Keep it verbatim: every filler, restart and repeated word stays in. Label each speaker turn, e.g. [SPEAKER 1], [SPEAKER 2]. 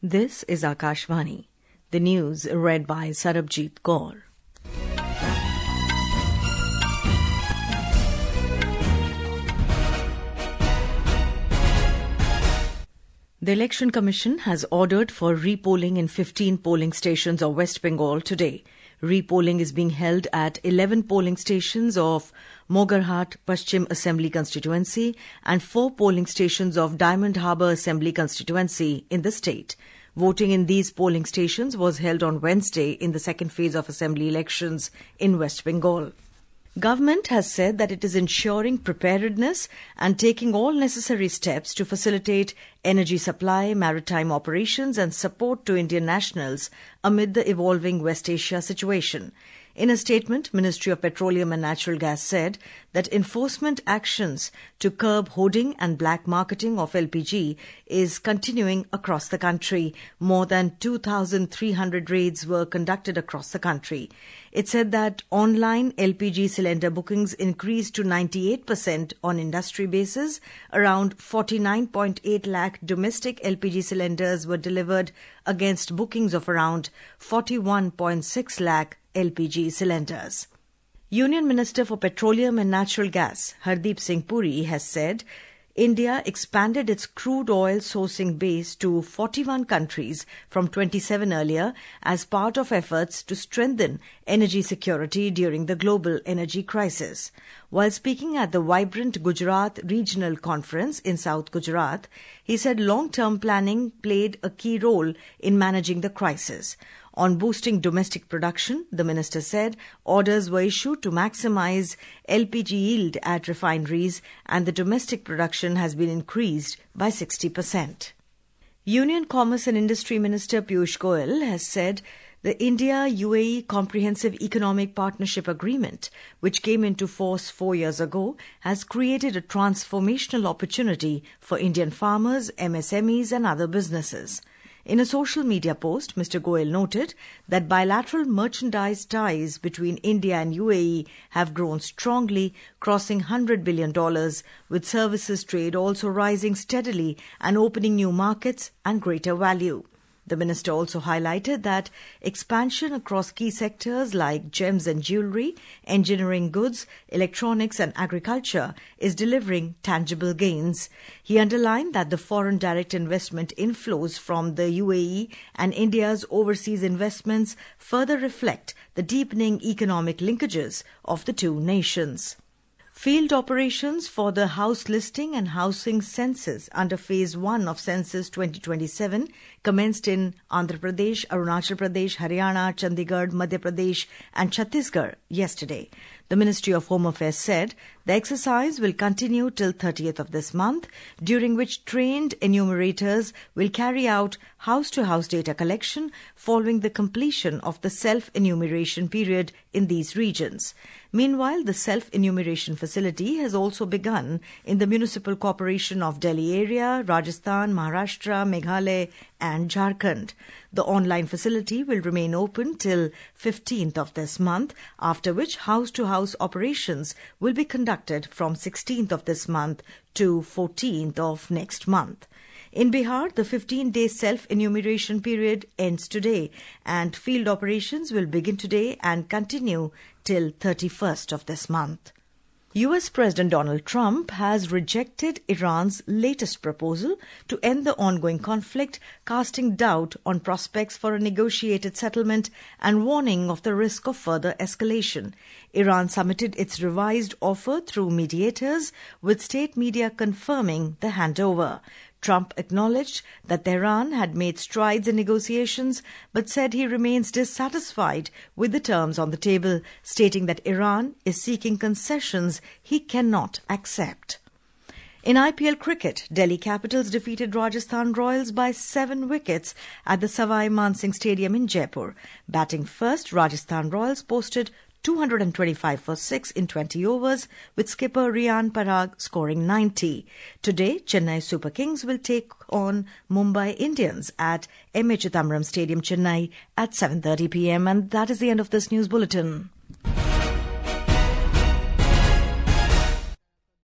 [SPEAKER 1] This is Akashvani. The news read by Sarabjit Kaur. The Election Commission has ordered for repolling in fifteen polling stations of West Bengal today. Repolling is being held at eleven polling stations of Mogarhat Paschim Assembly constituency and four polling stations of Diamond Harbour Assembly constituency in the state. Voting in these polling stations was held on Wednesday in the second phase of assembly elections in West Bengal. Government has said that it is ensuring preparedness and taking all necessary steps to facilitate energy supply, maritime operations and support to Indian nationals amid the evolving West Asia situation. In a statement, Ministry of Petroleum and Natural Gas said that enforcement actions to curb hoarding and black marketing of L P G is continuing across the country. More than two thousand three hundred raids were conducted across the country. It said that online L P G cylinder bookings increased to ninety-eight percent on industry basis. Around forty-nine point eight lakh domestic L P G cylinders were delivered against bookings of around forty-one point six lakh L P G cylinders. Union Minister for Petroleum and Natural Gas, Hardeep Singh Puri, has said India expanded its crude oil sourcing base to forty-one countries from twenty-seven earlier as part of efforts to strengthen energy security during the global energy crisis. While speaking at the vibrant Gujarat Regional Conference in South Gujarat, he said long-term planning played a key role in managing the crisis. On boosting domestic production, the minister said orders were issued to maximize L P G yield at refineries and the domestic production has been increased by sixty percent. Union Commerce and Industry Minister Piyush Goyal has said the India-U A E Comprehensive Economic Partnership Agreement, which came into force four years ago, has created a transformational opportunity for Indian farmers, M S M Es and other businesses. In a social media post, Mister Goyal noted that bilateral merchandise ties between India and U A E have grown strongly, crossing one hundred billion dollars, with services trade also rising steadily and opening new markets and greater value. The minister also highlighted that expansion across key sectors like gems and jewellery, engineering goods, electronics and agriculture is delivering tangible gains. He underlined that the foreign direct investment inflows from the U A E and India's overseas investments further reflect the deepening economic linkages of the two nations. Field operations for the house listing and housing census under Phase one of Census twenty twenty-seven commenced in Andhra Pradesh, Arunachal Pradesh, Haryana, Chandigarh, Madhya Pradesh and Chhattisgarh yesterday. The Ministry of Home Affairs said the exercise will continue till thirtieth of this month, during which trained enumerators will carry out house-to-house data collection following the completion of the self-enumeration period in these regions. Meanwhile, the self-enumeration facility has also begun in the Municipal Corporation of Delhi area, Rajasthan, Maharashtra, Meghalaya and Jharkhand. The online facility will remain open till fifteenth of this month, after which house-to-house operations will be conducted from sixteenth of this month to fourteenth of next month. In Bihar, the fifteen-day self-enumeration period ends today and field operations will begin today and continue till thirty-first of this month. U S President Donald Trump has rejected Iran's latest proposal to end the ongoing conflict, casting doubt on prospects for a negotiated settlement and warning of the risk of further escalation. Iran submitted its revised offer through mediators, with state media confirming the handover. Trump acknowledged that Tehran had made strides in negotiations, but said he remains dissatisfied with the terms on the table, stating that Iran is seeking concessions he cannot accept. In I P L cricket, Delhi Capitals defeated Rajasthan Royals by seven wickets at the Savai Mansingh Stadium in Jaipur. Batting first, Rajasthan Royals posted two hundred twenty-five for six in twenty overs, with skipper Riyan Parag scoring ninety. Today, Chennai Super Kings will take on Mumbai Indians at M A Chidambaram Stadium, Chennai at seven thirty p m. And that is the end of this news bulletin.